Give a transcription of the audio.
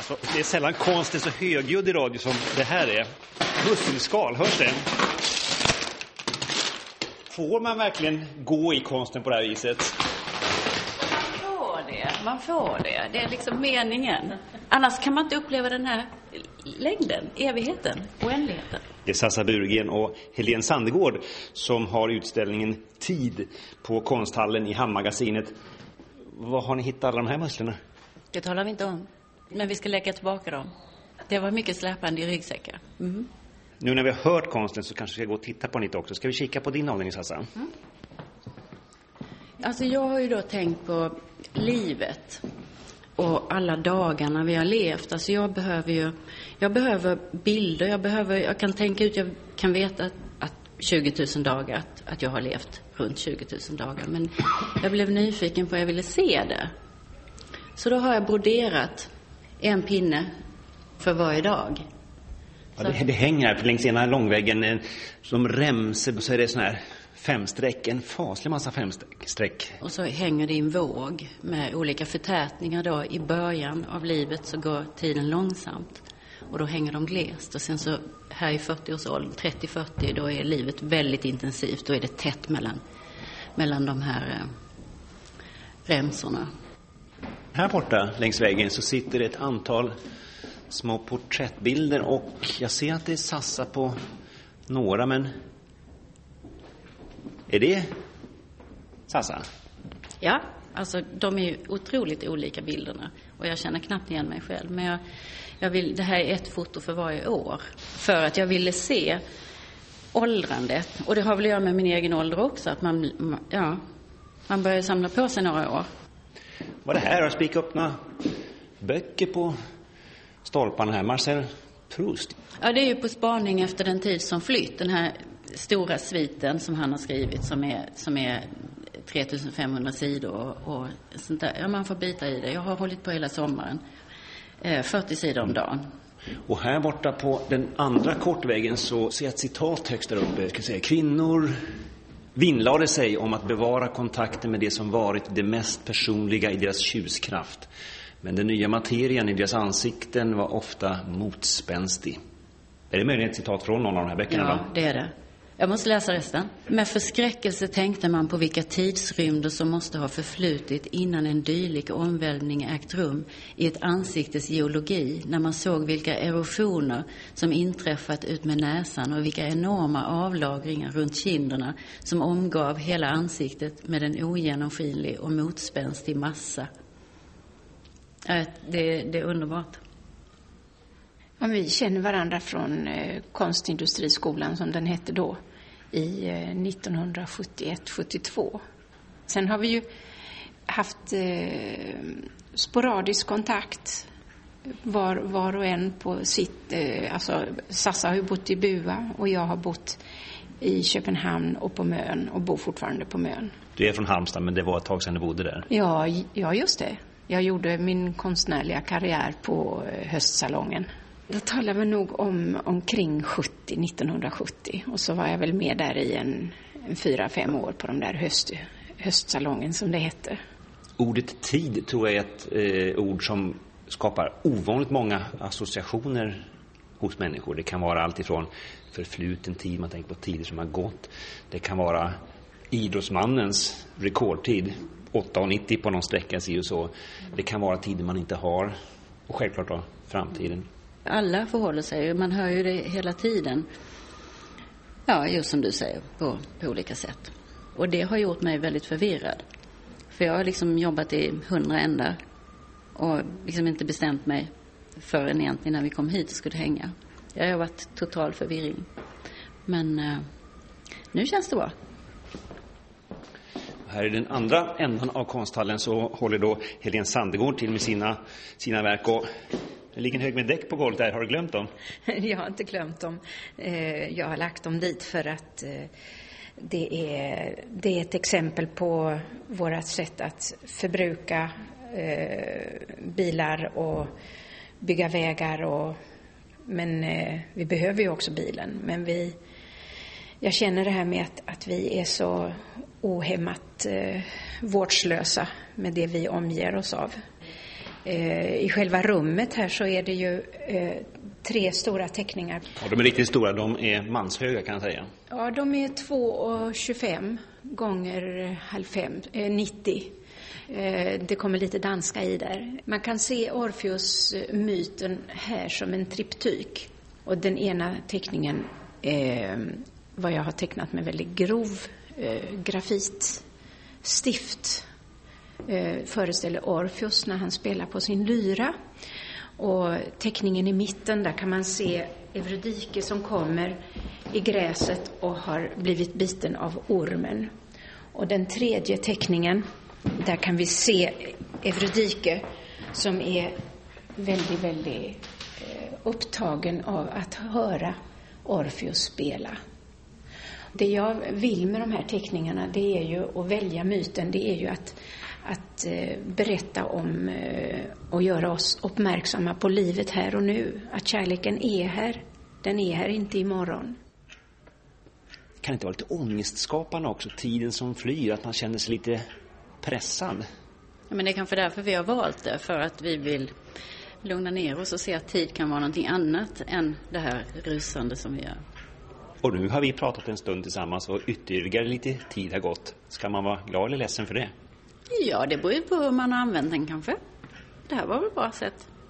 Alltså, det är sällan konsten så högljudd i radio som det här är. Musselskal, hörs det? Får man verkligen gå i konsten på det här viset? Man får det. Det är liksom meningen. Annars kan man inte uppleva den här längden, evigheten, oändligheten. Det är Sassa Burgren och Helene Sandegård som har utställningen Tid på Konsthallen i Hamnmagasinet. Var har ni hittat alla de här musslorna? Det talar vi inte om. Men vi ska lägga tillbaka dem. Det var mycket släpande i ryggsäckar. Mm. Nu när vi har hört konsten så kanske vi ska gå och titta på den lite också. Ska vi kika på din avdelning, Sassa? Mm. Alltså jag har ju då tänkt på livet och alla dagarna vi har levt. Alltså jag behöver bilder, jag kan tänka ut, jag kan veta att 20 000 dagar, att jag har levt runt 20 000 dagar. Men jag blev nyfiken på, jag ville se det. Så då har jag broderat en pinne för varje dag. Ja, det hänger här längs ena långväggen som remser, så är det sån här 5-streck, en faslig massa 5-streck. Och så hänger det i en våg med olika förtätningar då. I början av livet så går tiden långsamt och då hänger de glest. Och sen så här i 40-årsåldern, 30-40, då är livet väldigt intensivt. Då är det tätt mellan de här remsorna. Här borta längs väggen så sitter ett antal små porträttbilder och jag ser att det är Sassa på några, men är det Sassa? Ja, alltså de är ju otroligt olika bilderna och jag känner knappt igen mig själv. Men jag vill, det här är ett foto för varje år för att jag ville se åldrandet. Och det har väl att göra med min egen ålder också, att man börjar samla på sig några år. Vad det här har spikat upp några böcker på stolparna här. Marcel Proust. Ja, det är ju på spaning efter den tid som flytt. Den här stora sviten som han har skrivit som är 3500 sidor och sånt där. Ja, man får bita i det. Jag har hållit på hela sommaren. 40 sidor om dagen. Och här borta på den andra kortväggen så ser jag ett citat högst där uppe. Jag ska säga, kvinnor vinnlade sig om att bevara kontakten med det som varit det mest personliga i deras tjuskraft. Men den nya materien i deras ansikten var ofta motspänstig. Är det möjligen ett citat från någon av de här böckerna? Ja, det är det. Jag måste läsa resten. Med förskräckelse tänkte man på vilka tidsrymder som måste ha förflutit innan en dylik omvälvning ägt rum i ett ansiktes geologi, när man såg vilka erosioner som inträffat ut med näsan och vilka enorma avlagringar runt kinderna som omgav hela ansiktet med en ogenomskinlig och motspänstig massa. Det är underbart. Ja, vi känner varandra från Konstindustriskolan som den hette då i 1971-72. Sen har vi ju haft sporadisk kontakt var och en på sitt, alltså Sassa har ju bott i Bua och jag har bott i Köpenhamn och på Mön och bor fortfarande på Mön. Du är från Halmstad, men det var ett tag sedan du bodde där. Ja, just det. Jag gjorde min konstnärliga karriär på Höstsalongen. Då talar vi nog om omkring 1970. Och så var jag väl med där i en 4-5 år på de där höstsalongen som det heter. Ordet tid tror jag är ett ord som skapar ovanligt många associationer hos människor. Det kan vara allt ifrån förfluten tid, man tänker på tider som har gått. Det kan vara idrottsmannens rekordtid, 8,90 på någon sträcka och så. Det kan vara tider man inte har. Och självklart då, framtiden. Alla förhåller sig, man hör ju det hela tiden. Ja, just som du säger, på olika sätt. Och det har gjort mig väldigt förvirrad. För jag har liksom jobbat i 100 ändar och liksom inte bestämt mig förrän egentligen när vi kom hit och skulle hänga. Jag har varit total förvirring. Men nu känns det bra. Här i den andra änden av konsthallen så håller då Helene Sandegård till med sina verk. Och det ligger en hög med däck på golvet där. Har du glömt dem? Jag har inte glömt dem. Jag har lagt dem dit för att det är ett exempel på vårt sätt att förbruka bilar och bygga vägar. Men vi behöver ju också bilen. Men jag känner det här med att vi är så ohämmat vårdslösa med det vi omger oss av. I själva rummet här så är det ju 3 stora teckningar. Ja, de är riktigt stora, de är manshöga kan jag säga. Ja, de är 2,25 gånger 90. Det kommer lite danska i där. Man kan se Orfeus-myten här som en triptyk. Och den ena teckningen vad jag har tecknat med väldigt grov grafitstift. Föreställer Orfeus när han spelar på sin lyra. Och teckningen i mitten, där kan man se Eurydike som kommer i gräset och har blivit biten av ormen. Och den tredje teckningen, där kan vi se Eurydike som är väldigt upptagen av att höra Orfeus spela. Det jag vill med de här teckningarna, det är ju att välja myten, det är ju att berätta om och göra oss uppmärksamma på livet här och nu. Att kärleken är här, den är här inte imorgon. Kan det inte vara lite ångestskapande också, tiden som flyr, att man känner sig lite pressad? Ja, men det är kanske därför vi har valt det, för att vi vill lugna ner oss och se att tid kan vara någonting annat än det här rusande som vi gör. Och nu har vi pratat en stund tillsammans och ytterligare lite tid har gått. Ska man vara glad eller ledsen för det? Ja, det beror ju på hur man har använt den kanske. Det här var väl bra sätt.